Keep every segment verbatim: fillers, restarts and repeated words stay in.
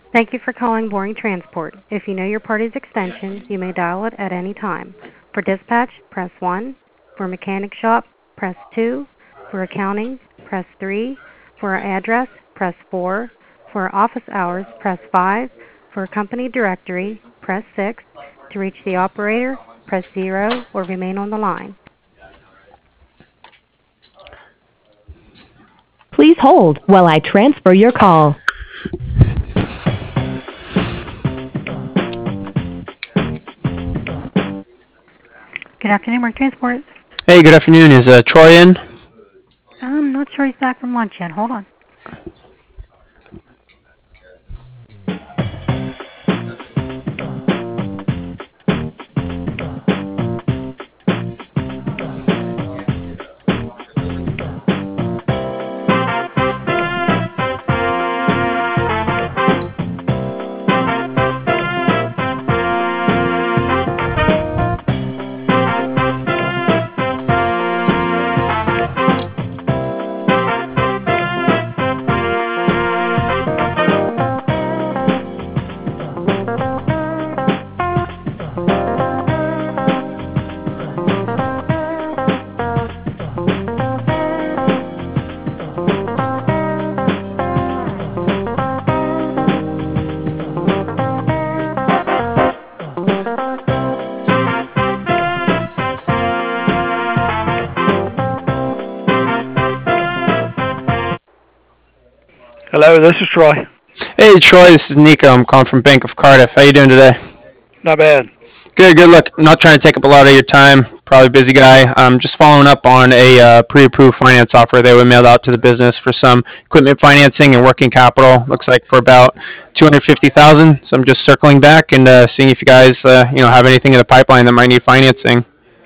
Thank you for calling Boring Transport. If you know your party's extension, you may dial it at any time. For dispatch, press one. For mechanic shop, press two. For accounting, press three. For our address, press four. For our office hours, press five. For a company directory, press six. To reach the operator, press zero or remain on the line. Please hold while I transfer your call. Good afternoon, Boring Transport. Hey, good afternoon. Is uh, Troy in? I'm not sure he's back from lunch yet. Hold on. Hello, this is Troy. Hey, Troy. This is Nico. I'm calling from Bank of Cardiff. How you doing today? Not bad. Good, good. Look, I'm not trying to take up a lot of your time. Probably a busy guy. I'm just following up on a uh, pre-approved finance offer that we mailed out to the business for some equipment financing and working capital. Looks like for about two hundred fifty thousand dollars. So I'm just circling back and uh, seeing if you guys, uh, you know, have anything in the pipeline that might need financing.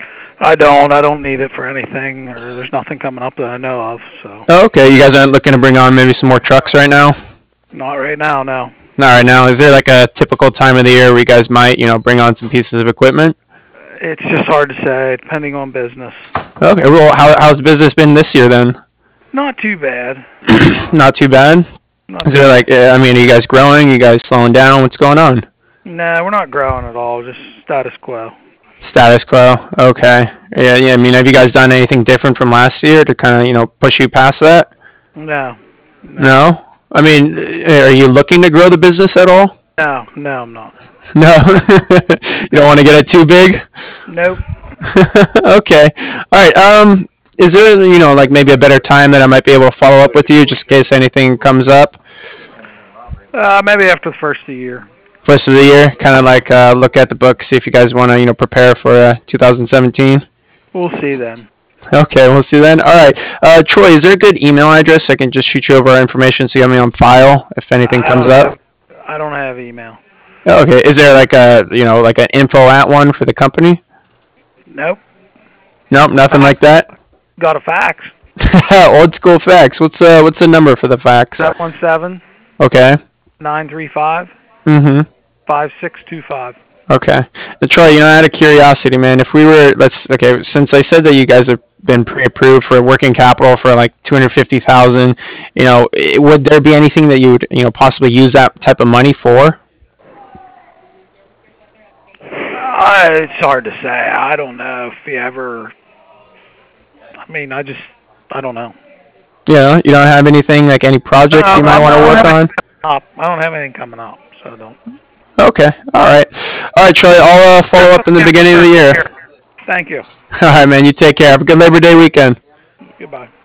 I don't. I don't need it for anything, or there's nothing coming up that I know of. So. Oh, okay. You guys aren't looking to bring on maybe some more trucks right now? Not right now, no. Not right now. Is there like a typical time of the year where you guys might, you know, bring on some pieces of equipment? It's just hard to say, depending on business. Okay. Well, how, how's business been this year then? Not too bad. Not too bad? Not Is too there like, I mean, are you guys growing? Are you guys slowing down? What's going on? No, we're not growing at all. Just status quo. Status quo. Okay. Yeah, yeah. I mean, have you guys done anything different from last year to kind of, you know, push you past that? No. No? No? I mean, are you looking to grow the business at all? No, no, I'm not. No? You don't want to get it too big? Nope. Okay. All right. Um, is there, you know, like maybe a better time that I might be able to follow up with you just in case anything comes up? Uh, maybe after the first of the year. First of the year, kind of like uh, look at the book, see if you guys want to, you know, prepare for uh, two thousand seventeen. We'll see then. Okay, we'll see then. All right. Uh, Troy, is there a good email address I can just shoot you over our information so you have me on file if anything I comes don't up? have, I don't have email. Okay. Is there like a, you know, like an info at one for the company? Nope. Nope, nothing like that? Got a fax. Old school fax. What's uh what's the number for the fax? seven one seven, Okay. nine three five, Mm-hmm. five six two five. Okay. Now, Troy, you know, out of curiosity, man, if we were, let's, okay, since I said that you guys have been pre-approved for working capital for like two hundred fifty thousand dollars, you know, i- would there be anything that you would, you know, possibly use that type of money for? Uh, it's hard to say. I don't know if you ever. I mean, I just. I don't know. You know, you don't have anything, like any projects No, you might I want to don't work have on? anything coming up. I don't have anything coming up, so I don't. Okay. All right. All right, Troy, I'll uh, follow up in the beginning of the year. Thank you. All right, man, you take care. Have a good Labor Day weekend. Goodbye.